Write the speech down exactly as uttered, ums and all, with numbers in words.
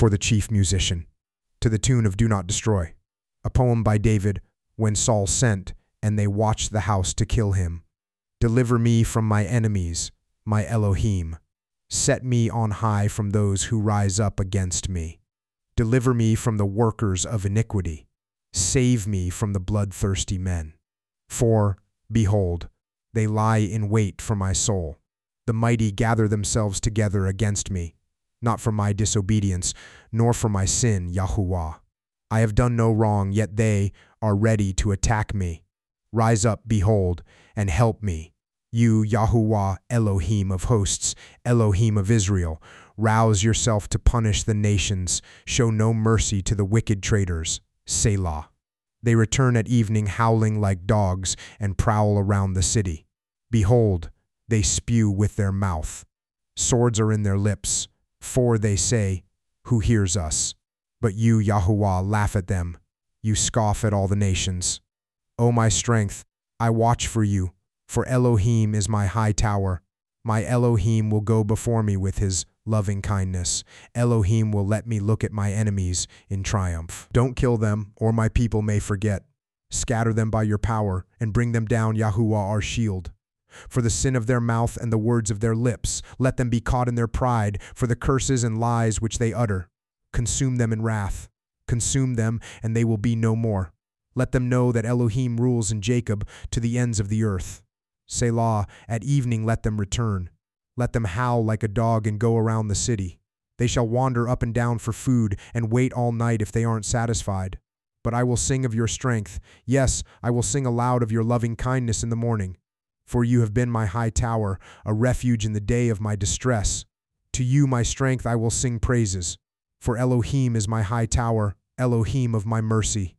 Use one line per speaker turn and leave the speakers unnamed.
for the chief musician, to the tune of Do Not Destroy, a poem by David when Saul sent and they watched the house to kill him. Deliver me from my enemies, my Elohim. Set me on high from those who rise up against me. Deliver me from the workers of iniquity. Save me from the bloodthirsty men. For, behold, they lie in wait for my soul. The mighty gather themselves together against me, not for my disobedience, nor for my sin, Yahuwah. I have done no wrong, yet they are ready to attack me. Rise up, behold, and help me. You, Yahuwah, Elohim of hosts, Elohim of Israel, rouse yourself to punish the nations. Show no mercy to the wicked traitors. Selah. They return at evening howling like dogs and prowl around the city. Behold, they spew with their mouth. Swords are in their lips, for they say, who hears us? But you, Yahuwah, laugh at them. You scoff at all the nations. O my strength, I watch for you, for Elohim is my high tower. My Elohim will go before me with his loving kindness. Elohim will let me look at my enemies in triumph. Don't kill them, or my people may forget. Scatter them by your power, and bring them down, Yahuwah, our shield. For the sin of their mouth and the words of their lips, let them be caught in their pride, for the curses and lies which they utter. Consume them in wrath. Consume them, and they will be no more. Let them know that Elohim rules in Jacob to the ends of the earth. Selah, at evening let them return. Let them howl like a dog and go around the city. They shall wander up and down for food and wait all night if they aren't satisfied. But I will sing of your strength. Yes, I will sing aloud of your loving kindness in the morning. For you have been my high tower, a refuge in the day of my distress. To you, my strength, I will sing praises. For Elohim is my high tower, Elohim of my mercy.